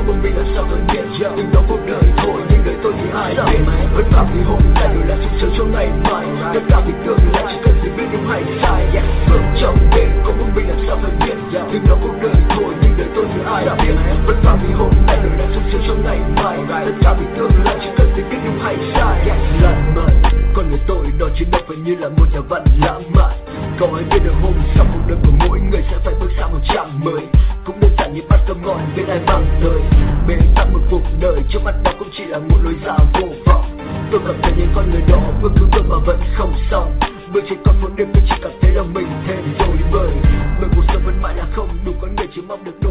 một mình làm sao phân biệt. Từng đó cuộc đời thôi, nhưng đời tôi thì ai biết. Vẫn phạm vì hôm nay rồi là sung sướng cho ngày mai. Tất cả vì tương lai chỉ cần gì biết đúng hay sai. Bước trong đêm có một mình làm sao phân biệt. Từng đó cuộc đời thôi, nhưng đời tôi thì ai biết. Vẫn phạm vì hôm nay rồi là sung sướng cho ngày mai. Tất cả vì tương lai chỉ cần gì biết đúng hay sai. Lãng mạn, con người tôi đó chỉ đâu phải như là một nhà văn lãng mạn. Có ai biết được hôm sau cuộc đời của mỗi người sẽ phải bước sang một trang mới. Cũng đơn giản như bát cơm ngon bên ai mang tới. Bế tắc một cuộc đời trước mắt đó cũng chỉ là một lối ra vô vọng. Tôi cảm thấy những con người đó bước bước mà vẫn không xong. Bước trên con phố đêm tôi chỉ cảm thấy là mình thêm rồi bời. Bởi cuộc sống vẫn mãi là không đủ, con người chỉ mong được